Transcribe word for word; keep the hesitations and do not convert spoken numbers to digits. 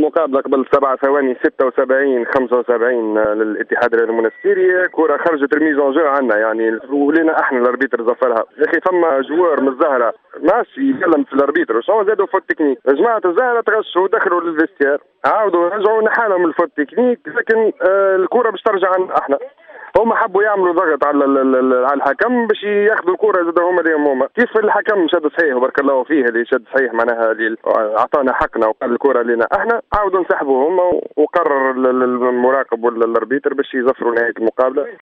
المقابله قبل سبع ثواني ستة وسبعين خمسة وسبعين للاتحاد الرياضي المنستيري، كره خرجت رميز اون جو عندنا يعني، ولينا احنا الاربيتر زفرها. يا اخي ثم جوار من الزهره ماشي يتكلم في الاربيتر، شنو زادوا فوت تكنيك؟ يا جماعه الزهره تغشوا ودخلوا للفيستير، عاودوا رجعوا نحالهم الفوت تكنيك، لكن آه الكره باش ترجع عنا احنا. هم حبوا يعملوا ضغط على على الحكم باش ياخذوا الكره زاد هما اللي هما. كيف الحكم شد صحيح وبارك الله فيه اللي شد صحيح معناها اللي اعطانا حقنا وقال الكره لنا احنا، عاودوا انسحبوا هما، وقرر المراقب ولا الاربيتر باش يزفروا نهايه المقابله.